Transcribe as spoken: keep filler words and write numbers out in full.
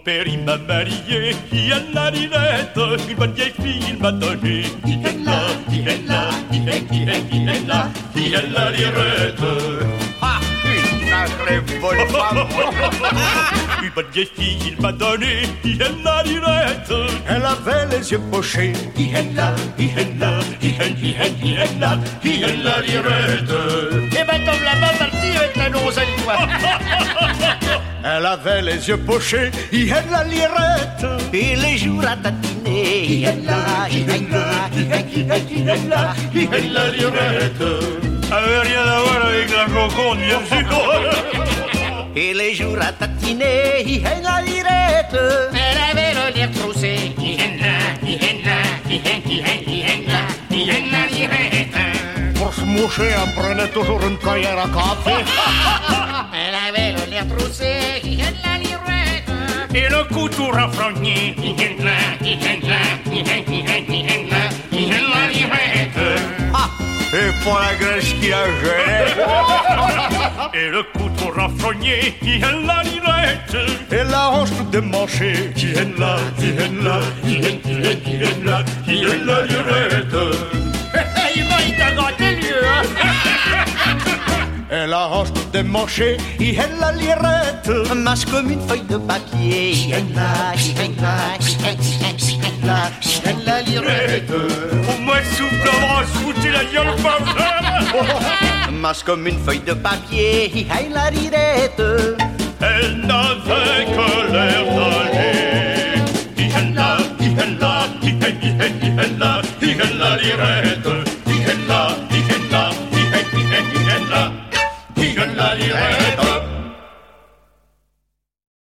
père il m'a marié, il a la lirette, une bonne vieille fille il m'a donné. Qui est là, qui est là, qui est, qui est, qui est là, qui est la lirette. Ah, une sacrée bonne femme. Une bonne vieille fille il m'a donné, qui est la lirette. Elle avait les yeux pochés. Qui est là, qui est là, qui est, qui est, qui est là, qui est la lirette. Eh ben tombe là-bas, parti avec la noselle, toi. Elle avait les yeux pochés, il est la lirette. Et les jours à tatiner, il est là, il est là, il est, il est, il est là, il est la lirette. Ça avait rien à voir avec la coconne, bien sûr. Et les jours à tatiner, il est la lirette. Elle avait le lire troussé, il est là, il est là, il est, il est, il est là, il est la lirette. Pour se moucher, elle prenait toujours une cuillère à café. Elle avait le lire troussé, il est la lirette. Et le cou tout renfrogné, il est là, il est là, il est, il est, il est là, il est la lirette. Ah, et pour la graisse qui a gêné. Et le cou tout renfrogné, il est la lirette. Et la hanche toute démanchée, qui est là, qui est là, qui est, qui est, qui est là, qui est la lirette. Il m'a dit à gâter lieu, hein. Et la hanche toute démanchée, il est la lirette. Masse comme une feuille de papier, il est là, il est là, il est, il est, il est là, il est la lirette. Au moins souffle d'avance, foutez la gueule pas. Masse comme une feuille de papier, il est la lirette. Elle n'avait que l'air d'aller. Il est là, il est là, il est, il est, il est là, il est la lirette. Il est là, il est là, il est, il est, il est là, il est la lirette.